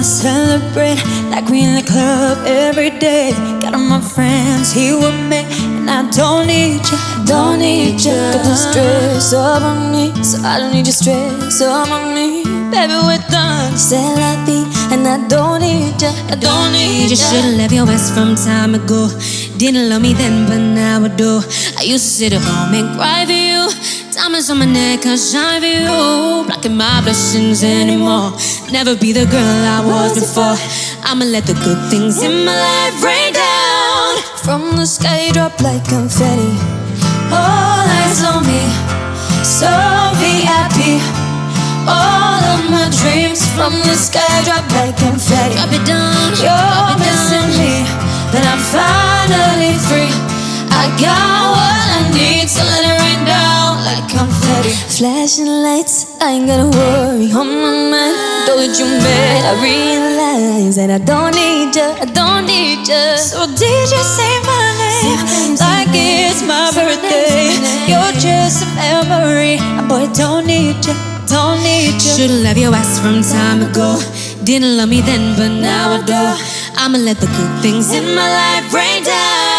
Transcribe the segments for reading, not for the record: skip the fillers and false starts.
wanna celebrate like we in the club every day. Got all my friends here with me, and I don't need you, don't need you. Got the stress up on me, so I don't need your stress up on me. Baby, we're done, c'est la vie, and I don't need you, I don't need you. You should've left your ass from time ago. Didn't love me then, but now I do. I used to sit at home and cry for you. Diamonds on my neck, I shine for you. Blocking my blessings anymore. Never be the girl I was before. I'ma let the good things in my life rain down. From the sky, drop like confetti. All eyes on me, so VIP. All of my dreams from the sky drop like confetti. Drop it down, you're missing me, but I'm finally free. I got what I need, so let it rain down like confetti. Flashing lights, I ain't gotta worry on my mind. Though that you mad, I realize that I don't need you, I don't need you. So DJ, say my name like it's my birthday. You're just a memory, boy, don't need you, don't need you. Should've left your ass from time ago. Didn't love me then, but now I do. I'ma let the good things in my life rain down.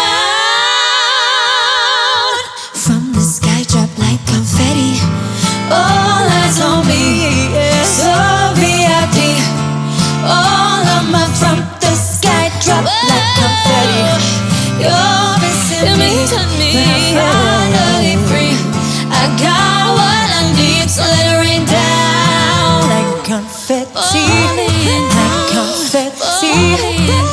From the sky, drop like confetti. All eyes on me, yeah. So VIP. All of my from the sky drop like confetti. You're missing me, but I'm finally free. I got what I need, so let it rain down like confetti, like confetti.